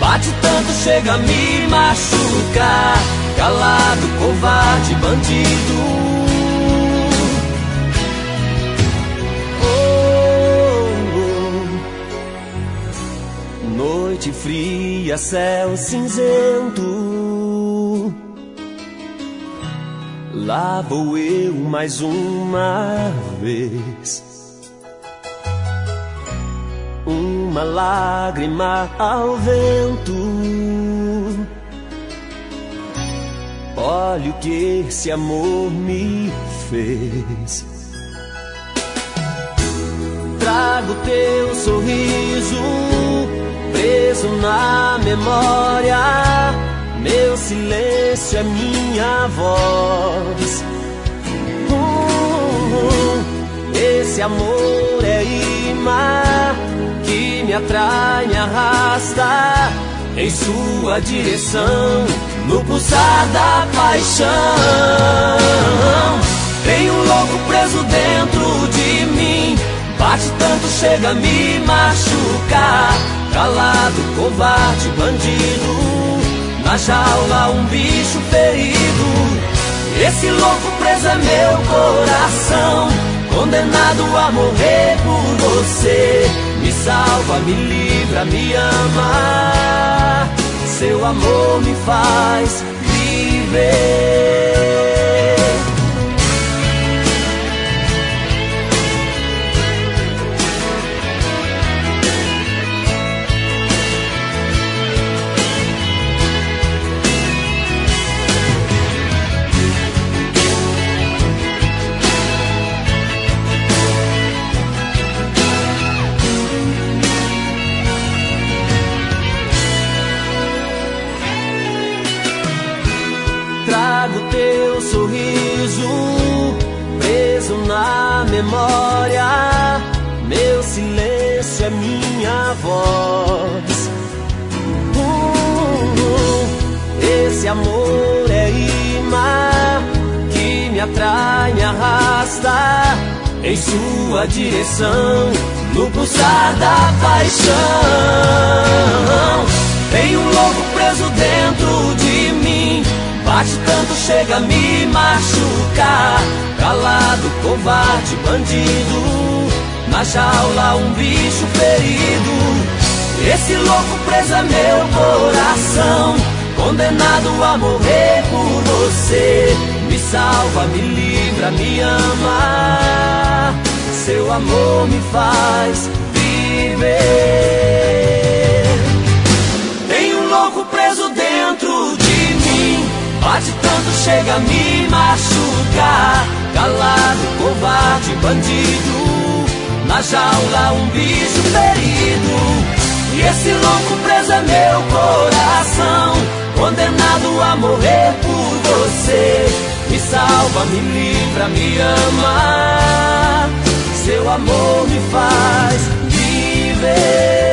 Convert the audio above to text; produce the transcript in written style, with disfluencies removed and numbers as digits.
bate tanto, chega a me machucar. Calado, covarde, bandido. Noite fria, céu cinzento. Lá vou eu mais uma vez. Uma lágrima ao vento. Olha o que esse amor me fez. Trago teu sorriso preso na memória. Meu silêncio é minha voz. Esse amor é imã que me atrai, me arrasta em sua direção, no pulsar da paixão. Tem um louco preso dentro de mim, bate tanto, chega a me machucar. Calado, covarde, bandido, na jaula um bicho ferido. Esse louco preso é meu coração, condenado a morrer por você. Me salva, me livra, me ama. Seu amor me faz viver. Trago teu sorriso preso na memória. Meu silêncio é minha voz. Esse amor é imã que me atrai, me arrasta em sua direção, no pulsar da paixão. Tem um louco preso dentro de mim, bate tanto, chega a me machucar. Calado, covarde, bandido, na jaula um bicho ferido. Esse louco preso é meu coração, condenado a morrer por você. Me salva, me livra, me ama. Seu amor me faz viver. Tem um louco preso dentro de mim, bate tanto, chega a me machucar. Calado, covarde, bandido, na jaula um bicho ferido. E esse louco preso é meu coração, condenado a morrer por você. Me salva, me livra, me ama. Seu amor me faz viver.